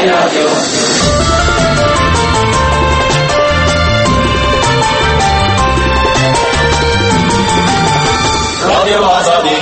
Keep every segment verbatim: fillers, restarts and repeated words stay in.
رادیو رادیو آزادی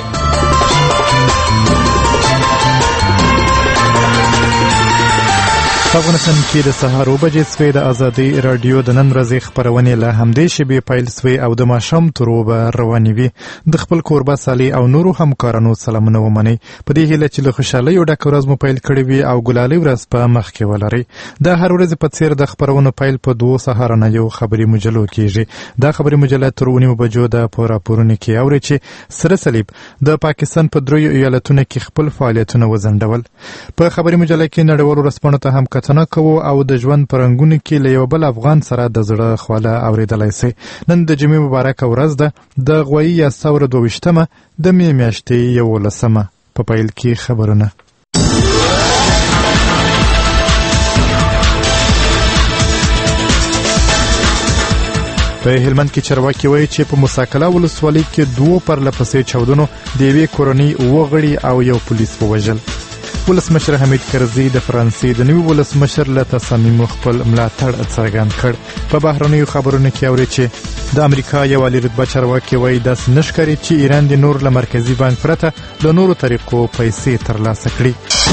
په افغانستان کې د سهار اوه بجې سوې د ازادۍ راډیو د نن ورځې خپرونې له همدې شیبې پیل سوې او د ماښام تر اوبه روانې وي. د خپل کوربه سالي او نورو همکارانو سلامونه ومنئ په دې هیله چې له خوشحالیو ډکه ورځ مو پیل کړې وي او ګلالۍ ورځ په مخ کې ولرئ. د هر ورځې په څېر د خپرونو پیل په دوو سهارنیو خبري مجلو کېږي. دا خبري مجله تر اوه نیمو بجو ده په راپورونو کې اورئ چې سره صلیب د پاکستان په دریو ایالتونو کې خپل فعالیتونه وځنډول. په خبري مجله کې نړیوالو رسپانو ته هم کتنه کوو او د ژوند په رنګونو کې له یو بل افغان سره د زړه خواله اورېدلی سئ. نن د جمعې مبارکه ورځ ده، د غوایي یا ثوره دوه ویشتمه د مې میاشتې یولسمه. په پیل کې خبرونه. په هلمند کې چرواکي وایي چې په موساکله ولسوالۍ کې دوو پرلهپسې چاودنو د یوې کورنۍ اووه غړي او یو پولیس ووژل. ولسمشر حمید کرزي د فرانسې د نوي ولسمشر له تصامیمو خپل ملاتړ څرګند کړ. په بهرنیو خبرونو کې اورئ چې د امریکا یو عالي رتبه چارواکي وایي داسې نه ښکاري چې ایران د نور له مرکزي بانک پرته له نورو طریقو پیسې ترلاسه کړي.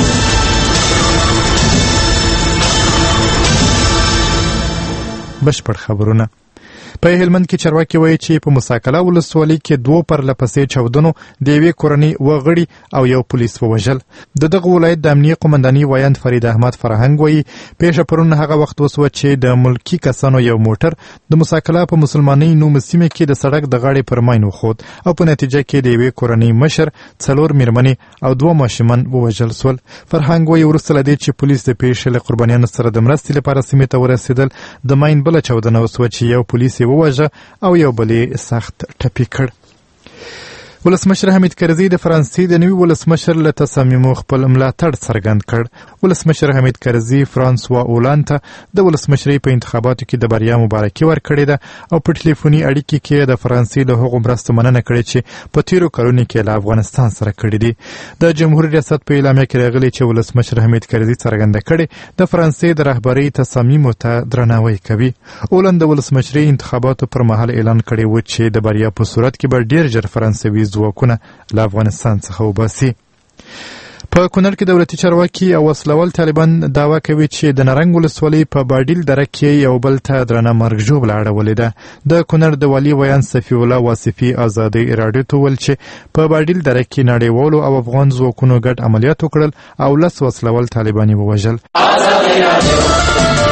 بشپړ خبرونه. په هلمند کې چارواکي وایي چې په موساکله ولسوالۍ کې دوه پرلهپسې چاودنو د یوې کورنۍ اووه غړي او یو پولیس ووژل. د دغه ولایت د امنیه قومنداني وایند فرید احمد فرهنګ وایي پیښه پرون هغه وخت وسوه چې د ملکي کسانو یو موټر د موساکله په مسلمانۍ نومه سیمه کې د سړک د غاړې پر ماین وخوت او په نتیجه کې د یوې کورنۍ مشر، څلور میرمنې او دوه ماشومان ووژل سول. فرهنګ وایي وروسته له دې چې پولیس د پیښې له قربانیانو سره د مرستې لپاره سیمې ته ورسېدل، د ماین بله چاودنه وسوه چې یو پولیس ووژه او یو بلې سخت ټپي کړ. ولسمشر حمید کرزي د فرانسې د نوي ولسمشر له تصامیمو خپل ملاتړ څرګند کړ. ولسمشر حمید کرزي فرانسوا اولان ته د ولسمشرۍ په انتخاباتو کې د بریا مبارکي ورکړې ده او په ټلیفوني اړیکې کې د فرانسې له هغو مرستو مننه کړې چې په تیرو کلونو کې له افغانستان سره کړې دي. د جمهوریت ریاست په اعلامیه کې راغلي چې ولسمشر حمید کرزي څرګنده کړې د فرانسې د رهبرۍ تصامیمو ته درناوی کوي. اولان د ولسمشرۍ انتخاباتو پر مهال اعلان کړی و چې د بریا په صورت کې به ډیر ژر فرانسوي ځواکونه له افغانستان څخه وباسي. په کونړ کې دولتي چارواکي او وسلوال طالبان دعوا کوي چې د نرنګ ولسوالۍ په باډیل دره کې یو بل ته درنه مرګ ژوبله اړولې ده. د کونړ د والي ویان صفي الله واصفي ازادۍ راډیو ته وویل چې په باډیل دره کې نړیوالو او افغان ځواکونو ګډ عملیات وکړل او لس وسلوال طالبان یې ووژل.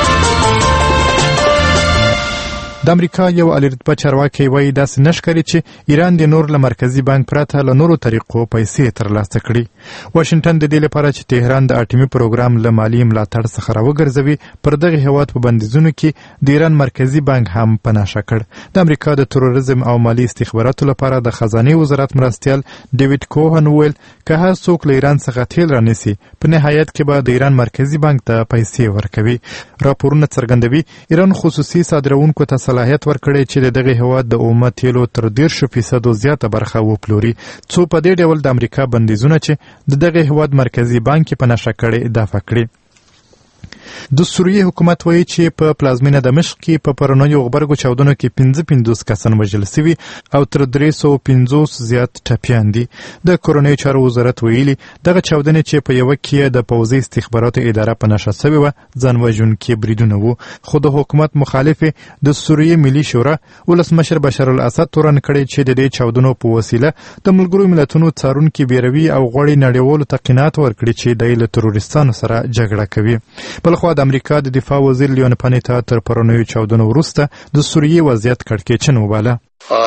د امریکا یو عالي رتبه چارواکی وایي داسې نه ښکاري چې ایران د نور له مرکزي بانک پرته له نورو طریقو پیسې ترلاسه کړي. واشنګټن د دې لپاره چې تهران د اټومي پروګرام له مالي ملاتړ څخه راوګرځوي پر دغه هیواد په بندیزونو کې د ایران مرکزي بانک هم په نښه کړ. د امریکا د تروریزم او مالي استخباراتو لپاره د خزانې وزارت مرستیال ډیوډ کوهن وویل که هر څوک له ایران څخه تیل رانیسي په نهایت کې به د ایران مرکزي بانک ته پیسې ورکوي. راپورونه څرګندوي ایران خصوصي صادروونکو ته صلاحیت ورکړی چې د دغه هیواد د اومه تیلو تر دیرشو فیصدو زیاته برخه وپلوري، څو په دې ډول د امریکا بندیزونه چې د دغه هیواد مرکزي بانک په نښه کړي دفع کړي. د سوریې حکومت وایي چې په پلازمینه دمشق کې په پرونیو غبرګو چاودنو کې پنځه پنځوس کسان وژل سوي او تر درې سوه پنځوس زیات ټپیان دي. د کورنیو چارو وزارت ویلي دغه چاودنې چې په یوه کې د پوځي استخباراتو اداره په نښه سوې وه ځان وژونکي بریدونه وو، خو د حکومت مخالفې د سوریې ملي شورا ولسمشر بشار الاسد تورن کړی چې د دې چاودنو په وسیله د ملګرو ملتونو څارونکي بیروي او غواړي نړیوالو ته قناعت ورکړي چې دی له تروریستانو سره جګړه کوي. بلخوا د امریکا د دفاع وزیر لیون پانیتا تر پرونیو چاودنو وروسته د سوریې وضعیت کړکېچن وباله.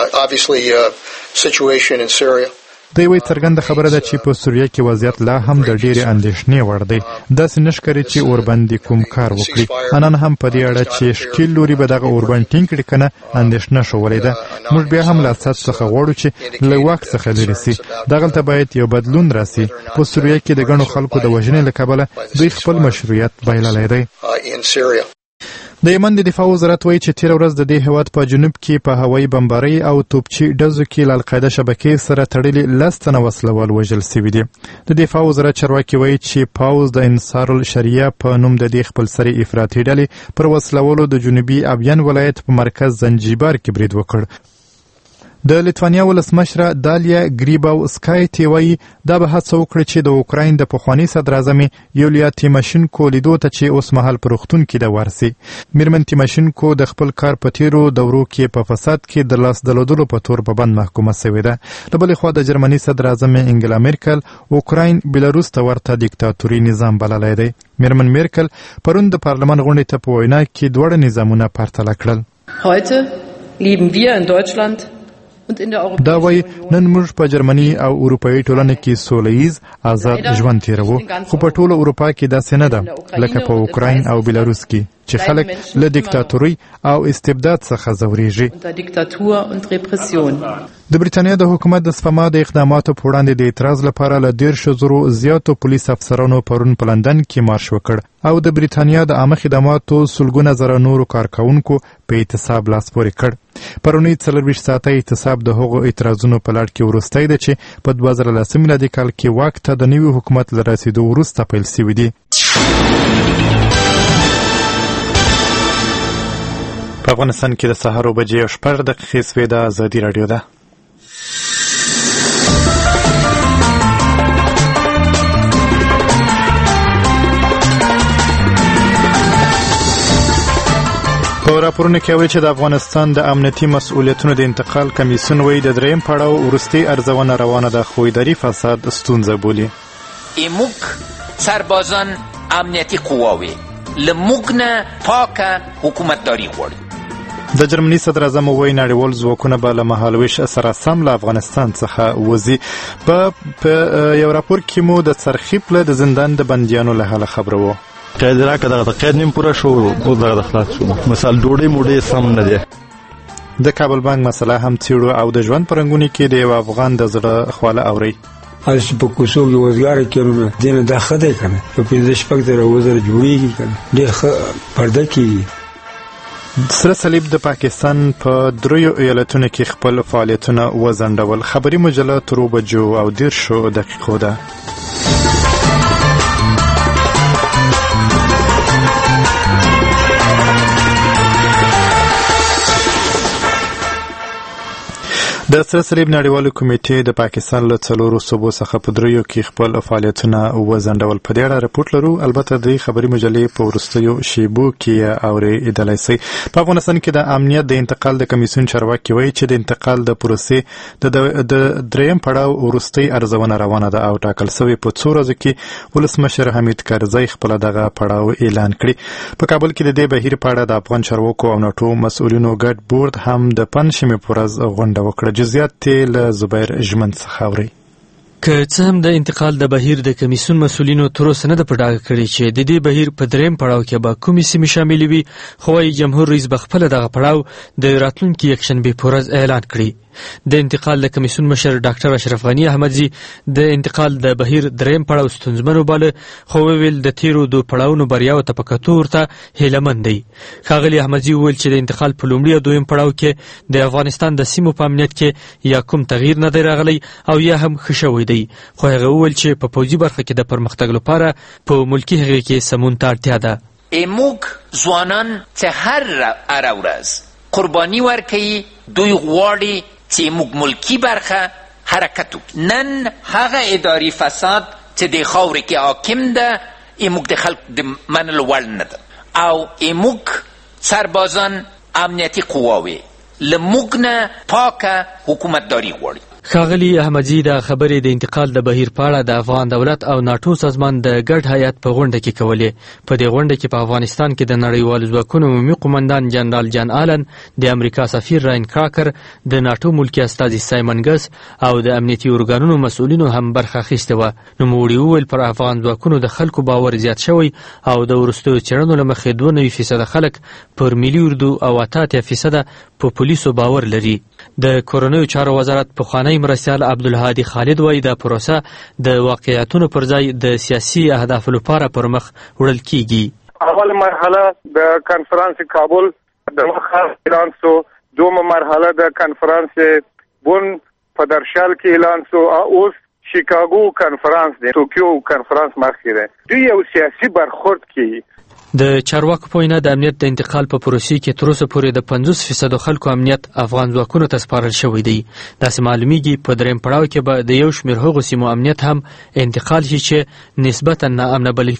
دوی وایي څرګنده خبره ده چې په سوریه کې وضعیت لا هم د ډېرې اندېښنې وړ دی. داسې نه ښکاري چې اوربند کوم کار وکړي. انان هم په دې اړه چې ښکیل لوري به دغه اوربند ټینګ کړي که نه اندېښنه ښوولې ده. موږ بیا هم له اسد څخه غواړو چې له واک څخه لرې سي. دغلته باید یو بدلون راسي. په سوریه کې د ګڼو خلکو د وژنې له کبله دوی خپل مشروعیت بایللی دی. د یمن د دفاع وزارت وایي چې تېره ورځ د دې هېواد په جنوب کې په هوایي بمبارۍ او توپچي ډزو کې له القاعده شبکې سره تړلي لس تنه وسلوال وژل سوي دي. د دفاع وزارت چارواکي وایي چې پاوز د انصار الشریعه په نوم د دې خپلسري افراطي ډلې پر وسلولو د جنوبي ابین ولایت په مرکز زنجبار کې برید وکړ. د لیتوانیا ولسمشره دالیا ګریباوسکایتې وایي دا به هڅه وکړي چې د اوکراین د پخواني صدراعظمې یولیا تیماشینکو لیدو ته چې اوس مهال په روغتون کې ده ورسي. میرمن تیماشینکو د خپل کار په تیرو دورو کې په فساد کې د لاس درلودلو په تور په بند محکومه سوې ده. له بلې خوا د جرمني صدراعظمې انګلا میرکل اوکراین بیلاروس ته ورته دیکتاتوري نظام بللی دی. میرمن میرکل پرون د پارلمان غونډې ته په وینا کې دواړه نظامونه پرتله کړل. Heute leben wir in Deutschland دا وایي نن موږ په جرمني او اروپایي ټولنه کې سوله ییز آزاد ژوند تیروو، خو په ټوله اروپا کې داسې نه ده لکه په اوکراین او بیلاروس کې چې خلک له دیکتاتوري او استبداد څخه ځورېږي. د بریتانیا د حکومت د سپما د اقداماتو په وړاندې د اعتراض لپاره له دیرشو زرو زیاتو پولیس افسرانو پرون په لندن کې مارش وکړ او د بریتانیا د عامه خدماتو سلګونه زره نورو کارکوونکو په اعتصاب لاس پورې کړ. پرونی څلرویشت ساعته اعتصاب د هغو اعتراضونو په لړ کې وروستی دی چې په دوه زره لسم میلادي کال کې واک ته د نوي حکومت له رسېدو وروسته پیل سوي دي. په افغانستان کې د سهار اوه بجې او شپږ دقیقې سوې ده. ازادي راډیو ده. په راپورونه کې وایي چې د افغانستان د امنیتي مسؤلیتونو د انتقال کمیسیون وایي د دریم پړاو وروستۍ ارزونه روانه ده خو اداري فساد ستونزه بولي. ایموک سربازان امنیتي قواوې له موږ نه پاکه حکومتداري غواړي. د جرمني صدراعظم وایي نړیوال ځواکونه به له مهالویش سره سم له افغانستان څخه وځي. په یو راپور کې مو د څرخي پله د زندان د بندیانو له حاله خبره وه. قید راکړه دغه قید نیم پوره شو اوس دغه خلاص شو. مثال ډوډۍ موډۍ سم نه دی. د کابل بانک مسله هم څیړو او د ژوند په رنګونو کې د یو افغان د زړه خواله اورئ. هر چې په کوڅو کې وزګاره کړو دې نه دا ښه دی که نه په پنځه شپږ زره اووه زره جوړېږي که نه ډېر ښه پرده کېږي. سره صلیب د پاکستان په دریو ایالتونو کې خپل فعالیتونه وځنډول. خبري مجله تر اوه بجو او دیرشو دقیقو ده. د سره صلیب نړیوالو کمیټې د پاکستان له څلورو صوبو څخه په دریو کې خپل فعالیتونه وځنډول. په دې اړه رپورټ لرو. البته د خبري مجلې په وروستیو شیبو کې اورېدلی سئ. په افغانستان کې د امنیت د انتقال د کمیسیون چارواکي وایي چې د انتقال د پروسې د دریم پړاو وروستۍ ارزونه روانه ده او ټاکل سوې په څو ورځو کې ولسمشر حمید کرزی خپله دغه پړاو اعلان کړي. په کابل کې د دې بهیر په اړه د افغان چارواکو او ناټو مسؤلینو ګډ بورډ هم د پنجشنبې په ورځ غونډه وکړه. جزئیات یې له زبیر ژمن څخه اورئ. که څه هم د انتقال د بهیر د کمیسیون مسؤلینو تر اوسه نه ده په ډاګه کړې چې د دې بهیر په دریم پړاو کې به کومې سیمې شاملې وي، خو وايي جمهور رئیس به خپله دغه پړاو د راتلونکي یکشنبې په ورځ اعلان کړي. د انتقال د کمیسیون مشر ډاکټر اشرف غني احمدزي د انتقال د بهیر دریم پړاو ستونزمن وباله، خو وویل د تیرو دو پړاوونو بریاو ته په کتو ورته هیلهمند دی. ښاغلي احمدزي وویل چې د انتقال په لومړي او دویم پړاو کې د افغانستان د سیمو په امنیت کې یا کوم تغییر نه دی راغلی او یا هم ښه شوی دی، خو هغه وویل چې په پوځي برخه کې د پرمختګ لپاره په ملکي هغې کې سمون ته اړتیا ده. موږ ځوانان چې هر هره ورځ قرباني ورکوي، دوی غواړي چې موږ ملکی برخه حرکت وکړو. نن هغه اداري فساد چې د خاورې کې حاکم ده موږ د خلکو د منلو وړ نه ده او موږ سربازان امنیتي قواوې له موږ نه پاکه حکومتداري غواړي. ښاغلي احمدزي د خبرې د انتقال د بهیر په اړه د افغان دولت او ناټو سازمان د ګډ هیات په غونډه کې کولې. په دې غونډه کې په افغانستان کې د نړیوالو ځواکونو عمومي قومندان جنرال جان آلن، د امریکا سفیر راین کراکر، د ناټو ملکي استازي سایمن ګس او د امنیتي ارګانونو مسؤلینو هم برخه اخیستې وه. نوموړي وویل پر افغان ځواکونو د خلکو باور زیات شوی او د وروستیو څېړنو له مخې دوه نوي فیصده خلک پر ملي اردو او اته اتیا فیصده په پولیسو باور لري. د کورنیو چارو وزارت پخوانی مرستیال عبدالهادي خالد وایي دا پروسه د واقعیتونو پر ځای د سیاسي اهدافو لپاره پر مخ وړل کیږي. اول مرحله د کنفرانس کابل د مخه اعلان شو، دومه مرحله د کنفرانس بون په درشل کې اعلان شو، اوس شیکاګو کنفرانس دی، ټوکیو کنفرانس مخکې دی. دوی یو سیاسي برخورد کوي. د چارواکو په وینا د امنیت د انتقال په پروسې کې تر اوسه پورې د پنځوس فیصد خلکو امنیت افغان ځواکونو ته سپارل شوی دی. داسې معلومیږي په دریم پړاو کې به د یو شمېر هغو سیمو امنیت هم انتقال شي چې نسبتا ناامنه بلل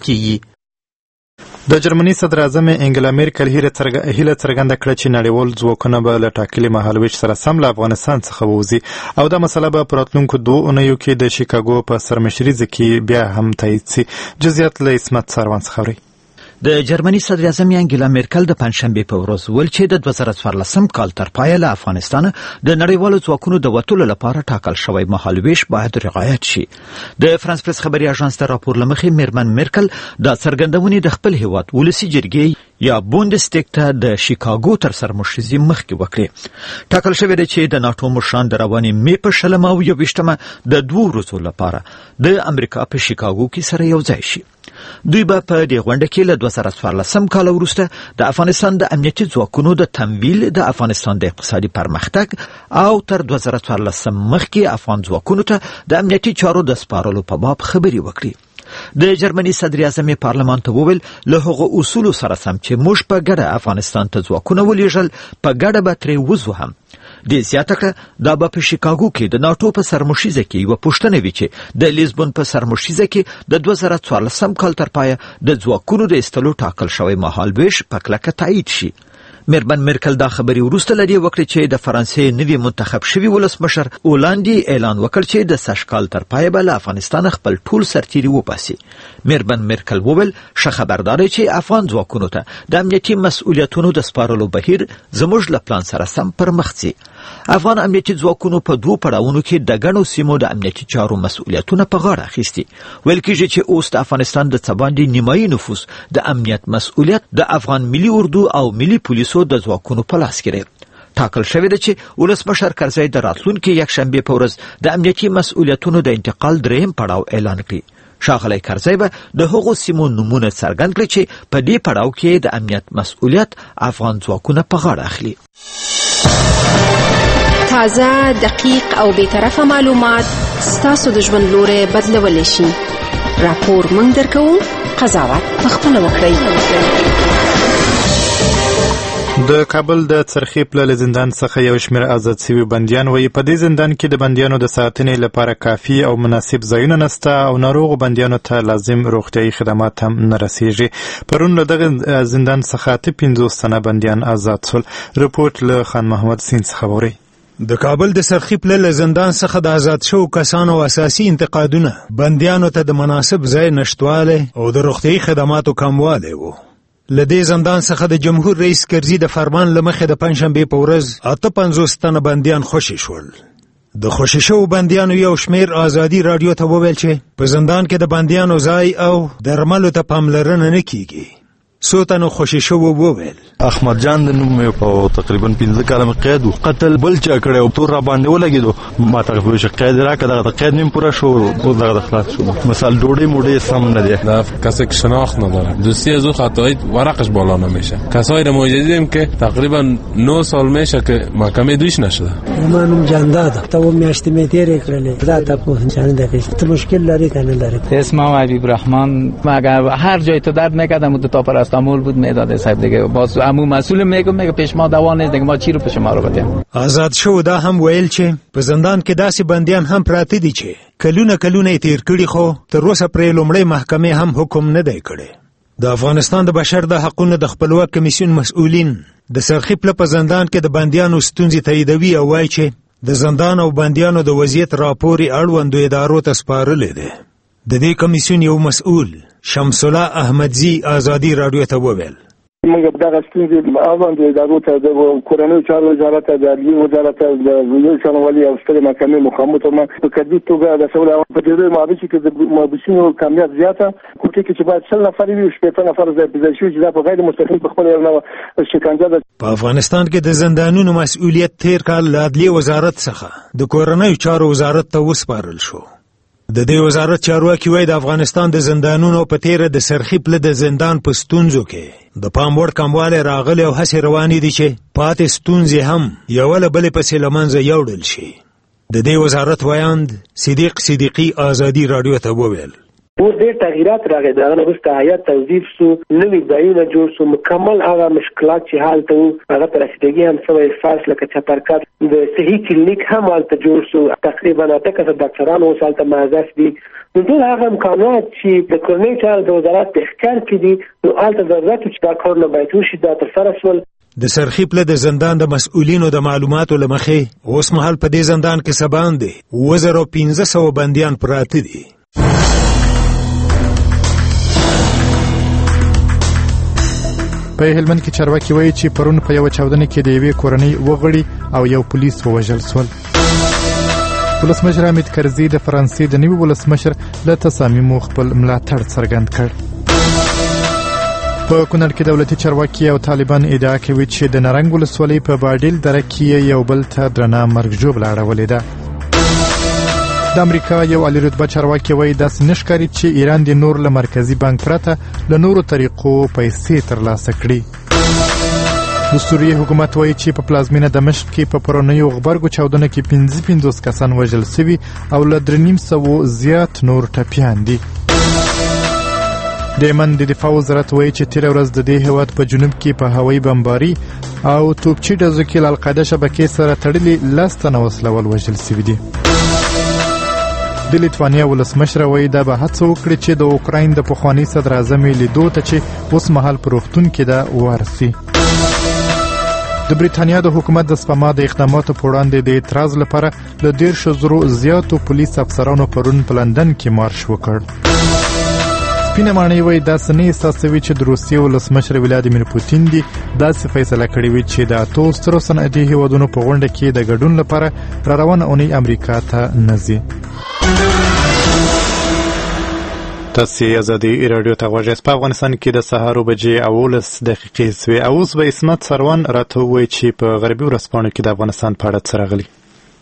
کیږي. د جرمني صدر اعظم انګلا میرکل هیله څرګنده کړه چې نړیوال ځواکونه به له ټاکلي مهالویش سره سم له افغانستان څخه ووځي او دا مسله به په راتلونکو دوه اونیو کې د شیکاګو په سرمشریزه کې بیا هم تایید شي. جزئیات له عصمت ساروان څخه اورئ. د جرمني صدر اعظم انګلا میرکل د پنځشنبې په ورځ ویل چې د دوه زره څوارلسم کال تر پایه له افغانستان د نړیوالو ځواکونو د وتلو لپاره ټاکل شوی مهالویش باید رعایت شي. د فرانس پریس خبري اژانس د راپور له مخې میرمن میرکل د څرګندونې د خپل هیواد ولسي جرګې یا بوندستګ ته د شیکاګو تر سرمشریزې مخکې وکړي. ټاکل شوی دی چې د ناټو مشران د روانې مې په شلمه او یوویشتمه د دوو ورځو لپاره د امریکا په شیکاګو کې سره یو ځای شي. دوی به په دې غونډه کې له دوه زره څوارلسم کال وروسته د افغانستان د امنیتي ځواکونو د تمویل، د افغانستان د اقتصادي پرمختګ او تر دوه زره څوارلسم مخکې افغان ځواکونو ته د امنیتي چارو د سپارلو په باب خبرې وکړي. د جرمني صدر اعظم پارلمان ته وویل له هغو اصولو سره سم چې موږ په ګډه افغانستان ته ځواکونه ولېږل، په ګډه به ترې وځو هم. دې زیاته کړه دا به په شیکاګو کې د ناټو په سرمشریزه کې یوه پوښتنه وي چې د لیزبون په سرمشریزه کې د دوه زره څوارلسم کال تر پایه د ځواکونو د ایستلو ټاکل شوی مهالویش په کلکه تایید شي. میرمن میرکل دا خبري وروسته لري وکړي چې د فرانسې نوي منتخب شوی ولسمشر اولاندي اعلان وکړ چې د سږ کال تر پایه به له افغانستان خپل ټول سرتیري وباسي. میرمن میرکل وویل ښه خبردار چې افغان ځواکونو ته د امنیتي مسؤلیتونو د سپارلو بهیر زموږ له پلان سره سم پر مخ ځي. افغان امنیتي ځواکونو په دوو پړاوونو کې د ګڼو سیمو د امنیتي چارو مسؤلیتونه په غاړه اخیستي. ویل کېږي چې اوس د افغانستان د څه باندې نیمایي نفوس د امنیت مسؤلیت د افغان ملي اردو او ملي پولیسو د ځواکونو په لاس کې دی. ټاکل شوی دی چې ولسمشر کرزی د راتلونکي یکشنبې په ورځ د امنیتي مسؤلیتونو د انتقال دریم پړاو اعلان کړي. ښاغلی کرزی به د هغو سیمو نومونه څرګند کړي چې په دې پړاو کې د امنیت مسؤلیت افغان ځواکونه په غاړه اخلي. تازه، دقیق او بیطرفه معلومات ستاسو د ژوند لوری بدلولی شي. راپور موږ درکوو، قضاوت پخپله وکړئ. د کابل د څرخي پلل زندان څخه یو شمېر آزاد شوي بندیان وایي په دې زندان کې د بندیانو د ساتنې لپاره کافي او مناسب ځایونه نشته او ناروغو بندیانو ته لازم روغتیایي خدمات هم نه رسیږي. پرون له دغه زندان څخه اته پنځوس تنه بندیان آزاد شول. رپورټ له خان محمد سیند څخه واورئ. د کابل د سرخی پلل زندان څخه د آزاد شو کسانو اساسي انتقادونه بندیانو ته د مناسب ځای نشټواله او د روغتیایي خدماتو کمواله وو. لدې زندان څخه د جمهور رئیس کرزي د فرمان لمخې د پنځشنبې په ورځ اته پنځوس تنه بندیان خوشي شول. د خوشي شوو بندیانو یو شمېر ازادي راډیو ته وویل چې په زندان کې د بندیانو ځای او درملو ته پاملرنه نه کیږي. څو تنو خوشي شوو وویل احمد جان د نوم په تقریبا پنځه کاله قید قتل بل چا کړی او تور را باندې ولګېدو. ما ته وویل چې قید راکړه، دغه قید نیم پوره شو او دغه خلاص شو. مثلا ډوډۍ موډۍ سم نه دی، دا کسی که شناخت نداره. دوستی از او خطایی ورقش بالا نمیشه. کسایی رو ما دیدیم که تقریبا نه سال میشه که محکمه دویش نشده. منم جانداد تو میاشتې می تیر کړلې دا تاسو څنګه دغه ته مشکل لري کنه لري. اسمم حبیب رحمان. مگر هر جای تو درد نکردم تو تا پرستامول بود میداد صاحب دیگه باز عمو مسئول میگه میگه پیش ما دوا نه دیگه ما چی رو پیش ما رو بدیم. آزاد شو دا هم ویل چې په زندان کې داسې بندیان هم پراته دي چې کلونه کلونه تیر کړي خو تر اوسه پرې لومړی محکمې هم حکم نه دی کړی. د افغانستان د بشر د حقوقو د خپلواک کمیسیون مسؤلین د سرخی پله په زندان کې د بندیانو ستونزې تاییدوي او وایي چې د زندان او بندیانو د وضعیت راپور یې اړوندو ادارو ته سپارلی دی. د دې کمیسیون یو مسؤل شمس الله احمدزي ازادي راډیو ته وویل موږ دغه ستونزې اړوندو ادارو ته د کورنیو چارو وزارت ته د عدلیې وزارت ته د وزیر شانوالي او سترې محکمې مخامخ ته ما په کدي توګه د سول په دې مابينځ کې د مابينځونو کمیت زیاته کوټه کې چې باید څل نفر وي شپږ نفر ځای په ځای شي چې دا په غیر مستقیم په خپل نه شکنجه ده. په افغانستان کې د زندانونو مسؤلیت تیر کال له عدلیې وزارت څخه د کورنیو چارو وزارت ته وسپارل شو. د دې وزارت چارواکي وایي د افغانستان د زندانونو په تیره د سرخي پله د زندان په ستونزو کې د پام وړ کموالی راغلی او هڅې روانې دي چې پاتې ستونزې هم یوه له بلې پسې له منځه یوړل شي. د دې وزارت ویاند صدیق صدیقي ازادي راډیو ته وویل اوس ډېر تغییرات راغلي د هغه نه وروسته هیات توظیف سو، نوي ځایونه جوړ سو، مکمل هغه مشکلات چې هلته وو هغه په رسیدګي هم سوی، فرض لکه چپرکټ د صحي کلینیک هم هلته جوړ سو، تقریبا اته کسه ډاکټران اوس هلته موظف دي. نو ټول هغه امکانات چې د کورنۍ چارو د وزارت په اختیار کې دي نو هلته ضرورت چې دا کارونه باید وشي دا ترسره شول. د سرخي پله د زندان د مسؤلینو د معلوماتو له مخې اوس مهال په دې زندان کې څه باندې اووه زره پنځه سوه بندیان پراته دي. په هلمند کې چارواکي وایي چې پرون په یوه چاودنه کې د یوې کورنۍ اووه غړي او یو پولیس ووژل شول. ولسمشر حامد کرزي د فرانسې د نوي ولسمشر له تصامیمو خپل ملاتړ څرګند کړ. په کونړ کې دولتي چارواکي او طالبان ادعا کوي چې د نرنګ ولسوالۍ په باډیل دره کې یو بل ته درنه مرګ ژوبله اړولې ده. د امریکا یو عالی رتبه چارواکي وایي داسې نه ښکاري چې ایران د نور له مرکزي بانک پرته له نورو طریقو پیسې ترلاسه کړي. د سوریې حکومت وایي چې په پلازمینه دمشق کې په پرونیو غبرګو چاودنه کې پنځه پنځوس کسان وژل سوي او له درې نیم سوو زیات نور ټپیان دي. د یمن د دفاع وزارت وایي چې تېره ورځ د دې هېواد په جنوب کې په هوایي بمباري او توپچي ډزو کې له القاعده شبکې سره تړلي لس تنه وسلوال وژل سوي دي. د لیتوانیا ولسمشر وایي دا به هڅه وکړي چې د اوکراین د پخواني صدر اعظم لیدو ته چې اوس مهال په روغتون کې ده ورسي. د بریتانیا د حکومت د سپما د اقداماتو په وړاندې د اعتراض لپاره له دېرشو زرو زیاتو پولیس افسرانو پرون په لندن کې مارش وکړ. سپینه ماڼۍ وایي داسې نه احساسوي چې د روسیې ولسمشر ولادیمیر پوتین دي داسې فیصله کړې وي چې د اتو سترو صنعتي هیوادونو په غونډه کې د ګډون لپاره را روانه اونۍ امریکا ته نه ځي. تاسې ازادي راډیو ته غوږ یاست. په افغانستان کې د سهار اوه بجې اوولس دقیقې سوې او اوس به عصمت سروان راته ووایي چې په غربي ورځپاڼو کې د افغانستان په اړه څه راغلي.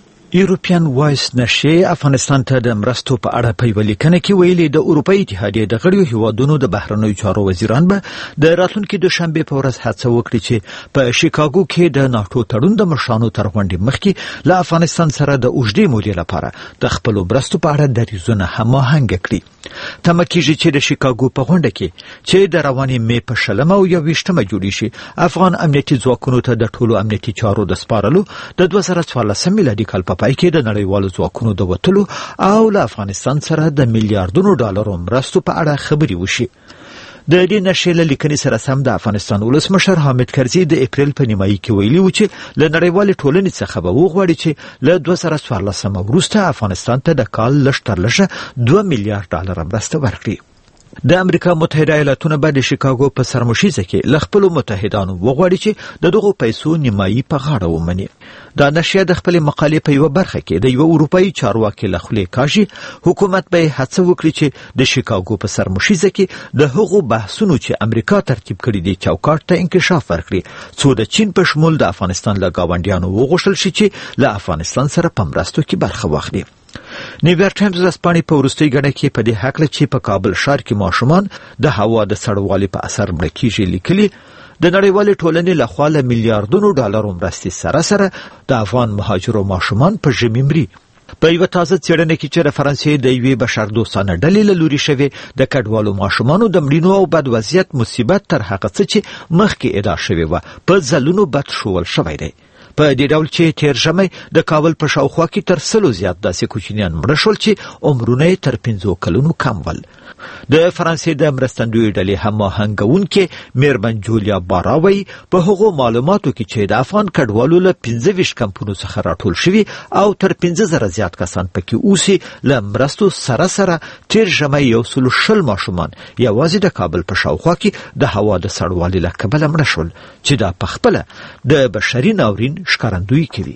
یورپین وایس نشې افغانستان ته د مرستو په اړه په یوه لیکنه کې ویلي د اروپایي اتحادیې د غړیو هیوادونو د بهرنیو چارو وزیران به د راتلونکي دوشنبې په ورځ هڅه وکړي چې په شیکاګو کې د ناټو تړون د مشرانو تر غونډې مخکې له افغانستان سره د اوږدې مودې لپاره د خپلو مرستو په اړه دریځونه هماهنګ کړي. تمه کېږي چې د شیکاګو په غونډه کې چې د روانې مې په شلمه او یوویشتمه جوړې شي افغان امنیتي ځواکونو ته د ټولو امنیتي چارو د سپارلو د دوه زره څوارلسم میلادي کال په پای کې د نړیوالو ځواکونو د وتلو او له افغانستان سره د میلیارډونو ډالرو مرستو په اړه خبرې وشي. د دې نشې له لیکنې سره سم د افغانستان ولسمشر حامد کرزي د اپریل په نیمایي کې ویلي و چې له نړیوالې ټولنې څخه به وغواړي چې له دوه زره څوارلسم وروسته افغانستان ته د کال لږ تر لږه دوه میلیارډ ډالر مرسته ورکړي. د امریکا متحده ایالاتونه به د شیکاګو په سرمشیزه کې له خپلو متحدانو وغواړي چې د دغو پیسو نیمایي په غاړه ومني. دا نشریه د خپلې مقالې په یوه برخه کې د یوه اروپایي چارواکي له خولې کاږي حکومت به یې هڅه وکړي چې د شیکاګو په سرمشیزه کې د هغو بحثونو چې امریکا ترتیب کړي دي چوکاټ ته انکشاف ورکړي څو د چین په شمول د افغانستان له ګاونډیانو وغوښتل شي چې له افغانستان سره په مرستو کې برخه واخلي. نیویارک ټایمز ورځپاڼې په وروستۍ ګڼه کې په دې هکله چې په کابل ښار کې ماشومان د هوا د سړوالي په اثر مړه کېږي لیکلي د نړیوالې ټولنې لخوا له میلیارډونو ډالرو مرستې سره سره د افغان مهاجرو ماشومان په ژمي مري. په یوه تازه څېړنه کې چې د فرانسې د یوې بشردوستانه ډلې له لوري شوې د کډوالو ماشومانو د مړینو او بد وضعیت مصیبت تر هغه څه چې مخکې ادعا شوې وه په ځلونو بد ښوول شوی دی. په دې ډول چې تیر ژمی د کابل په شاوخوا کې تر سلو زیات داسې کوچنیان مړه شول چې عمرونه یې تر پنځو کلونو کم ول. د فرانسې د مرستندویې ډلې هماهنګونکې میرمن جولیا بارا وایي په هغو معلوماتو کې چې د افغان کډوالو له پنځه ویشت کمپونو څخه راټول شوي او تر پنځه زره زیات کسان پکې اوسي له مرستو سره سره تیر ژمی یو سلو شل ماشومان یوازې د کابل په شاوخوا کې د هوا د سړوالي له کبله مړه شول چې دا پخپله د بشري ناورین ښکارندویي کوي.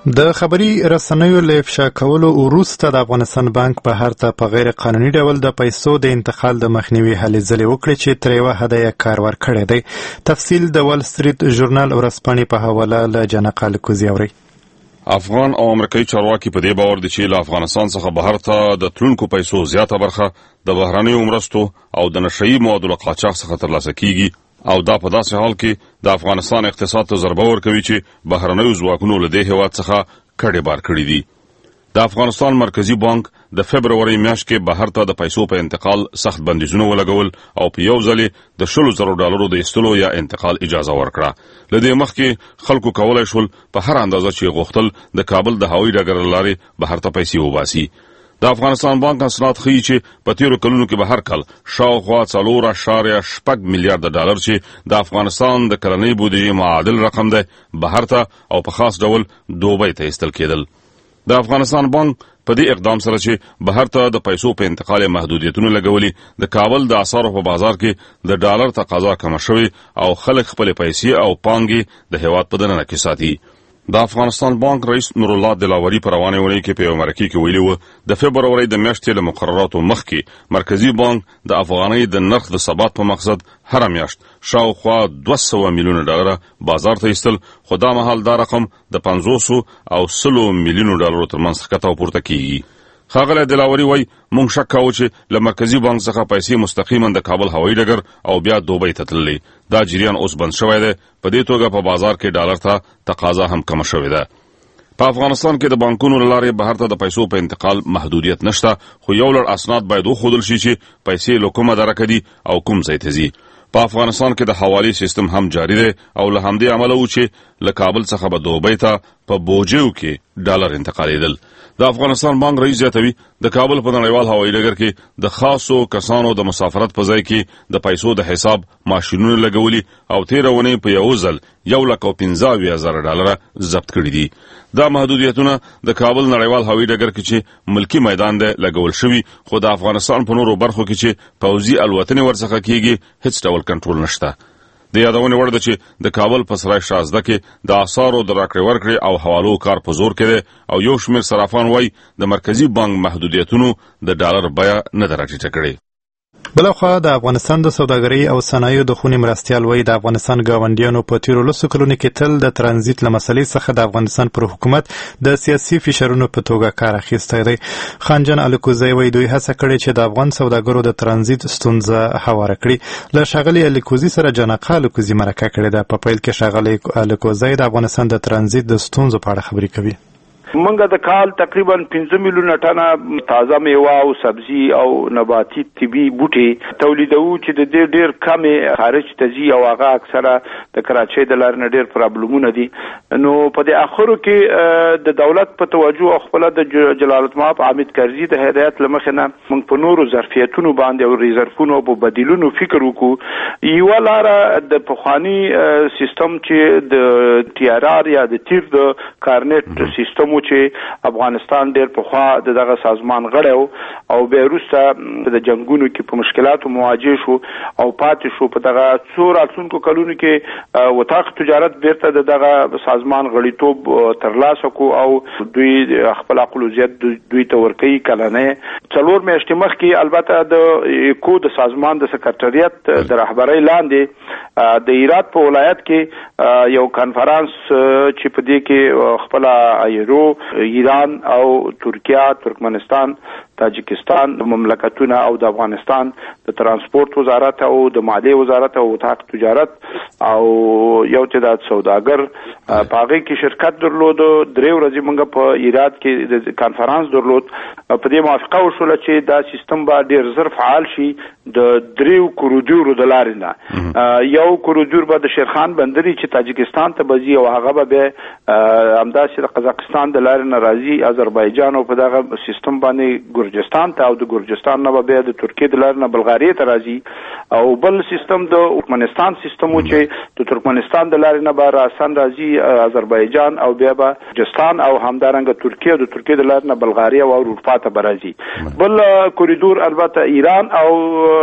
د خبري رسنیو له افشا کولو وروسته د افغانستان بانک بهر ته په غیر قانوني ډول د پیسو د انتقال د مخنیوي هلې ځلې وکړې چې تر یوه حده یې کار ورکړی دی. تفصیل د وال سټریټ ژورنال ورځپاڼې په حواله له جنقا لکوزي اوري. افغان او امریکایي چارواکي په دې باور دي چې له افغانستان څخه بهر ته د تلونکو پیسو زیاته برخه د بهرنیو مرستو او د نشهیي موادو له قاچاق څخه ترلاسه کیږي او دا په داسې حال کې د افغانستان اقتصاد ته ضربه ورکوي چې بهرنیو ځواکونو له دې هېواد څخه کډې بار کړي دي. د افغانستان مرکزی بانک د فبروري میاشت کې بهر ته د پیسو په انتقال سخت بندیزونه ولګول او په یو ځل د شلو زرو ډالرو د ایستلو یا انتقال اجازه ورکړه. له دې مخکې خلکو کولای شول په هر اندازه چې غوښتل د کابل د هوایي ډګر له لارې بهر ته پیسې وباسي. د افغانستان بانک اسناد ښیي چې په تیرو کلونو کې به هر کال شاوخوا څلور اعشاریه شپږ میلیارده ډالر چې د افغانستان د کلنۍ بودیجې معادل رقم دی بهر ته او په خاص ډول دوبۍ ته ایستل کېدل. د افغانستان بانک په دې اقدام سره چې بهر ته د پیسو په انتقال محدودیتونه لګولي د کابل د اسعارو په بازار کې د ډالر تقاضا کمه شوې او خلک خپل پیسې او پانګې د هېواد په دننه کې ساتي. د افغانستان بانک رئیس نور الله دلاوري په روانه اونۍ کې په یو مرکه کې ویلي و د فبروري د میاشتې له مقرراتو مخکې مرکزی بانک د افغانۍ د نرخ د ثبات په مقصد هر میاشت شاوخوا دوه سوه میلیونه ډالر بازار ته ایستل، خو دا مهال دا رقم د پنځوس او سلو میلیونو ډالرو ترمنځ ښکته او پورته کیږي. ښاغلی دلاوري وایي موږ شک کوو چې له مرکزي بانک څخه پیسې مستقیما د کابل هوایي ډګر او بیا دوبۍ ته تللې. دا جریان اوس بند شوی دی. په دې توګه په بازار کې ډالر ته تقاضا هم کمه شوې ده. په افغانستان کې د بانکونو له لارې بهر ته د پیسو په انتقال محدودیت نشته، خو یو لړ اسناد باید وښودل شي چې پیسې له کومه درکه دي او کوم ځای ته ځي. په افغانستان کې د حوالې سیستم هم جاری دی او له همدې امله و چې له کابل څخه به دوبۍ ته په بوجیو کې ډالر انتقالېدل. د افغانستان بانک رئیس زیاتوي د کابل په نړیوال هوایي ډګر کې د خاصو کسانو د مسافرت په ځای کې د پیسو د حساب ماشینونه لګولي او تېره اونۍ په یو ځل یو لک او پنځه اویا زره ډالره ضبط کړي دي. دا محدودیتونه د کابل نړیوال هوایي ډګر کې چې ملکی میدان دی لګول شوي، خو د افغانستان په نورو برخو کې چې پوځي الوتنې ورڅخه کیږي هیڅ ډول کنټرول نشته. د یادونې وړ ده چې د کابل په سرای شازده کې د اسعارو د راکړې ورکړې او حوالو کار په زور کې دی او یو شمېر صرافان وایي د مرکزي بانک محدودیتونو د ډالر بیه نه ده راټیټه کړې. بلخوا د افغانستان د سوداګرۍ او صنایعو د خونې مرستیال وایي د افغانستان ګاونډیانو په تیرو لسو کلونو کې تل د ترانزیت له مسلې څخه د افغانستان پر حکومت د سیاسي فشارونو په توګه کار اخیستی دی. خانجان الکوزی وایي دوی هڅه کړې چې د افغان سوداګرو د ترانزیت ستونزه هواره کړي. له ښاغلي الکوزي سره جنقا الکوزي مرکه کړې ده. په پیل کې ښاغلی الکوزی د افغانستان د ترانزیت د ستونزو په اړه خبرې کوي. منګه د کال تقریبا پنځه میلیونه ټنه تازه میوه او سبزي او نباتي طبي بوټي تولیدوو چې د دې ډېر کمې خارج ته ځي او هغه اکثره د کراچۍ د لارې نه ډېر پرابلمونه دي. نو په دې اخرو کې د دولت په توجه او خپله د جلال المآب حامد کرزي د هدایت له مخې نه موږ په نورو ظرفیتونو باندې او ریزرفونو او په بدیلونو فکر وکړو. یوه لاره د پخواني سیستم چې د ټي آر آر یا د تیر د کارنیټ سیستم چې افغانستان ډېر پخوا د دغه سازمان غړی او بیا وروسته د جنګونو کې په مشکلاتو مواجه شو او پاتې شو. په دغه څو راتلونکو کلونو کې وطاق تجارت بیرته د دغه سازمان غړیتوب ترلاسه کو او دوی خپل اقلوزیت دوی ته ورکوي کلنۍ. څلور میاشتې مخکې البته د کو د سازمان د سکرټریت د رهبرۍ لاندې د هرات په ولایت کې یو کانفرانس چې په دې کې خپل ایرو ایران او ترکیه، ترکمنستان، تاجکستان د مملکتونه او د افغانستان د ترانسپورت وزارت او د مالیې وزارت او وطاق تجارت او یو تعداد سوداګر په هغې کې شرکت درلود. درې ورځې موږ په هرات کې د کانفرانس درلود. په دې موافقه وشوله چې دا سیستم به ډېر زر فعال شي د دریو کوریډورو د لارې نه. یو کوریډور به د شیرخان بندري چې تاجکستان ته به ځي او هغه به بیا همداسې د قزاقستان د لارې نه راځي آذربایجان او په دغه سیستم باندې ګرجستان ته او د ګرجستان نه بیا د ترکیې د لارې نه بلغاریې ته راځي او بل سیستم د ترکمنستان سیستم و چې د ترکمنستان د لارې نه به راسن راځي آذربایجان او بیا به ګرجستان او همدارنګه ترکیه د ترکیې د لارې نه بلغاریه او اروپا ته به راځي. بل کوریډور البته ایران او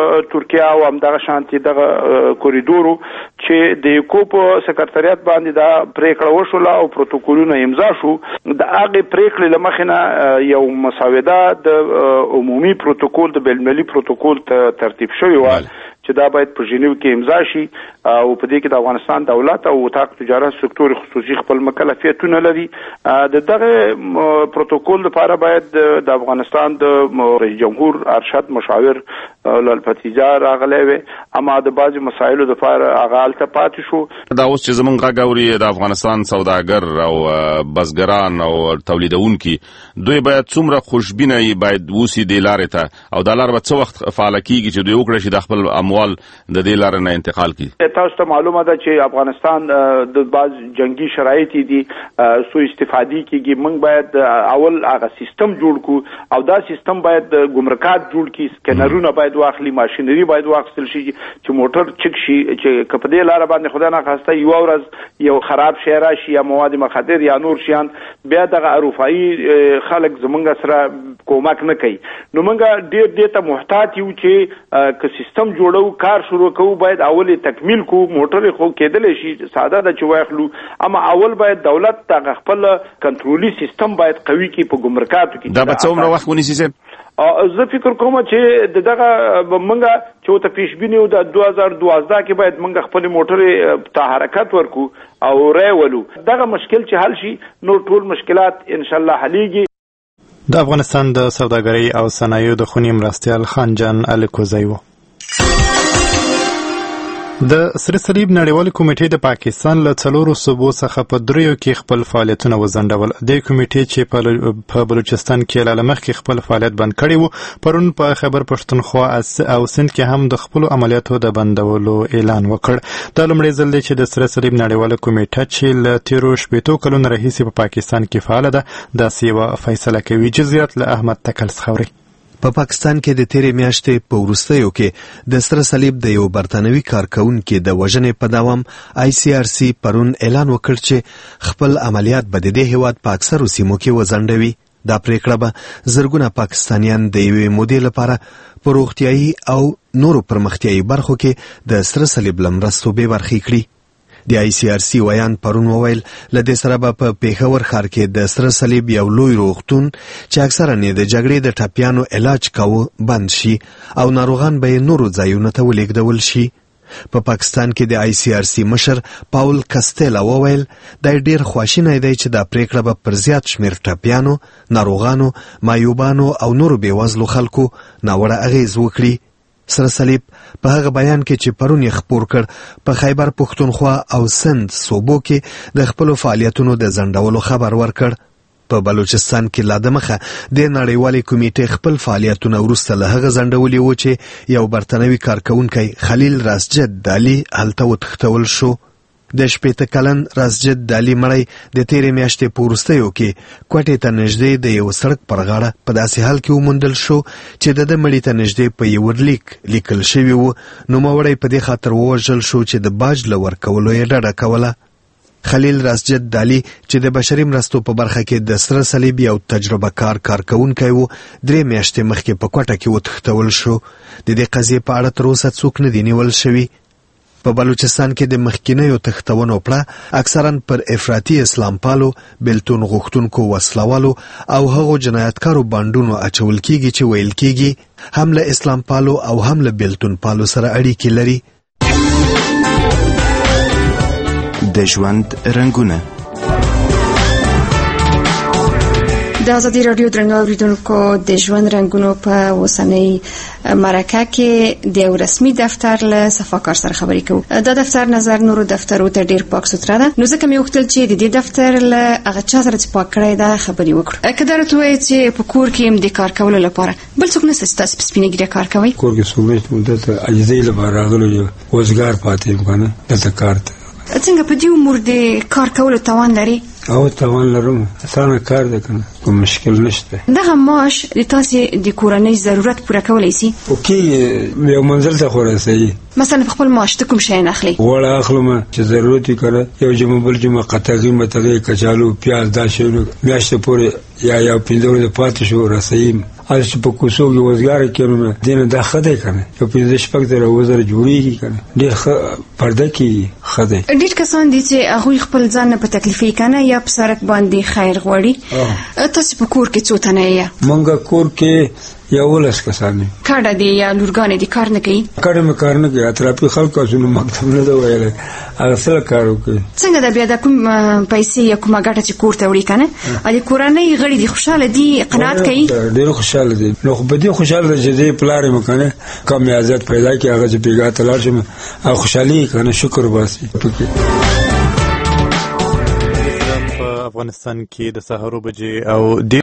ترکیه او همدغه شانتي دغه کوریډور چې د یکو په سکرټریات باندې دا پریکړه وشوله او پروتوکولونه امضا شو. د هغه پریکړې لمخې نه یو مسوده د عمومي پروتوکول د بین‌المللي پروتوکول ته ترتیب شوی و چې دا باید په ژنیو کې امضا شي او په دې کې د افغانستان دولت او وتاق تجارت سکتور خصوصي خپل مکلفیتونه لري. د دغه پروتوکول لپاره باید د افغانستان د رئیس جمهور ارشد مشاور لالفتیجا راغلی وي اما د بعضې مسایلو لپاره هغه هلته پاتې شو. دا اوس چې زمونږ غږ اوري د افغانستان سوداګر او بزګران او تولیدونکي دوی باید څومره خوشبینه باید ووسي دې لارې ته او دا لاره به څه وخت فعاله کیږي چې دوی وکړی شي د خپل اموال د دې لارې نه انتقال کړي؟ تاسو ته معلومه ده چې افغانستان د بعض جنگي شرایط دي سو استفادې کیږي. موږ باید اول هغه سیستم جوړ کړو او دا سیستم باید ګمرکات جوړ کړي، سکینرونه باید واخلي، ماشینری باید واخیستل شي چې موټر چک شي چې کپه دې لار باندې خدای نه خواسته یو ورځ یو خراب شی راشي یا مواد مخدر یا نور شیان بیا دغه اروپایي خلک زمونږ سره کومک نه کوي. نو موږ ډېر دې ته محتاط یو چې که سیستم جوړو کار شروع کوو باید اول تکمیل کو. موټر خو کېدلی شي ساده ده چې واخلو اما اول باید دولت دغه خپل کنټرولي سیستم باید قوي کړي په ګمرکاتو کې. دا به څومره وخت ونیسي صاحب؟ زه فکر کوم چې دغه منګه چې ته پیشبینی د دوه هزار دوازده کې باید منګه خپل موټر ته حرکت ورکو او راولو. دغه مشکل چې حل شي نو ټول مشکلات ان شاء الله حلیږي. د افغانستان د سوداګرۍ او صنایعو د خونی مرستیال خان جان الکوزی و. د سره صلیب نړیوال کمیټې د پاکستان له څلورو صوبو څخه په دریو کې خپل فعالیتونه وځنډول. د کمیټې چې په بلوچستان کې له مخکې خپل فعالیت بند کړی وو پرون په خیبر پښتونخوا او سند کې هم د خپل عملیاتو د بندولو اعلان وکړ. دا لومړی ځل دی چې د سره صلیب نړیوال کمیټه چې له تیرو شپېتو کلونو راهیسې په پاکستان کې فعاله ده داسې یوه فیصله کوي. جزئیات له احمد تکل څخه اورئ. په پاکستان کې د تیرې میاشتې په وروستیو کې د سره صلیب د یو برتانوي کارکونکي د وژنې په دوام آی سی آر سی پرون اعلان وکړ چې خپل عملیات به د دې هیواد په اکثرو سیمو کې وځنډوي. دا پریکړه به زرګونه پاکستانیان د یوې مودې لپاره په روغتیایي او نورو پرمختیایي برخو کې د سره صلیب له مرستو بې برخې کړي. د آی سی آر سی ویان پرون وویل له دې سره به په پیښور ښار کې د سره صلیب یو لوی روغتون چې اکثرا یې د جګړې د ټپیانو علاج کاوه بند شي او ناروغان به یې نورو ځایونو ته ولېږدول شي. په پاکستان کې د آی سی آر سی مشر پاول کستیلا وویل دا ډېر خواشینی دی چې دا پریکړه به پر زیات شمېر ټپیانو، ناروغانو، معیوبانو او نورو بېوزلو خلکو ناوړه اغېز وکړي. سره صلیب په هغه بیان کې چې پرون یې خپور کړ په خیبر پښتونخوا او سند صوبو کې د خپلو فعالیتونو د ځنډولو خبر ورکړ. په بلوچستان کې لا دمخه د نړیوالې کمیټې خپل فعالیتونه وروسته له هغه ځنډولي وو چې یو برتانوي کارکونکی خلیل راسجد دالي هلته وتښتول شو. د شپېته کلن راسجد دالي مړی د تیرې میاشتې په وروستیو کې کوټې ته نږدې د یو سړک پر غاړه په داسې حال کې وموندل شو چې د ده مړي ته نږدې په یو لیک لیکل شوي وو. نوموړی په دې خاطر ووژل شو چې د باج له ورکولو یې ډډه کوله. خلیل راسجد دالي چې د بشري مرستو په برخه کې د سره صلیب یو تجربه کار کارکونکی و درې میاشتې مخکې په کوټه کې وتښتول شو. د دې قضیې په اړه تر اوسه څوک نه دي نیول شوي. په بلوچستان کې د مخکینیو تښتونو پړه اکثرا پر افراطي اسلام پالو، بیلتون غوښتونکو وسلوالو او هغو جنایتکارو بانډونو اچول کیږي چې ویل کیږي هم له اسلام پالو او هم له بیلتون پالو سره اړیکې لري. د ژوند رنګونه د ازادي راډیو درنو اوریدونکو د ژوند رنګونو په اوسنۍ مرکه کې د یو رسمي دفتر له صفاکار سره خبرې کوو. دا دفتر نظر نورو دفترو ته ډیر پاک سوتره ده، نو ځکه مې وغوښتل چې د دې دفتر له هغه چا سره چې پاک کړی ده خبرې وکړو. که دا راته ووایې چې په کور کې هم د کار کولو لپاره بل څوک نشته چې تاسو په سپینه ګیره کار کوئ؟ کور کې څوک نشته، دلته عاجزۍ لپاره راغلی یم، وزګار پاتې یم که نه، دلته کار ته. څنګه په دې عمر د کار کولو توان لري؟ او توان لرم اسانه کار ده کنه کوم مشکل نشته. دغه معاش د تاسې د کورنۍ ضرورت پوره کولی شي؟ اوکې یو منزل ته خو رسوي. مثلا په خپل معاش ته کوم شیان اخلي؟ وړه اخلم چې ضرورت یې کړه یو جمع بل جمع قطعي متغې کچالو پیاز دا شیونه میاشتې پورې یا یا پنځه ورځې پاتې شو رسوي. هر چې په کوڅو کې وزګار کېنو دینه دا ښه دی کنه یو پنځه شپږ زره اووه زره جوړېږي کنه ډېر ښه پرده کېږي ښه دی. ډېر کسان دي چې هغوی خپل ځان نه په تکلیفي کنه یا په سړک باندې خیر غواړي. تاسو په کور کې څو تنه یې؟ موږ کور کې یولس کسان یو. کاډه دي یا لورګانې دي کار نه کوي؟ کاډه مې کار نه کوي اطرافي خلکو ځینې مکتب نه ده ویلی هغه سره کار وکړي. څنګه ده بیا د کوم پیسې یا کومه ګټه چې کور ته وړي که نه د کورنۍ غړي دي خوشحاله دي قناعت کوي؟ ډېر خوشحاله دي. نو خو په دې خوشحاله ده چې دې پلار یم که نه کم عزت پیدا کړي هغه چې بېګاه ته لاړ شم او خوشحالي که نه شکر باسي پکې. افغانستان کې د سهارو بجې او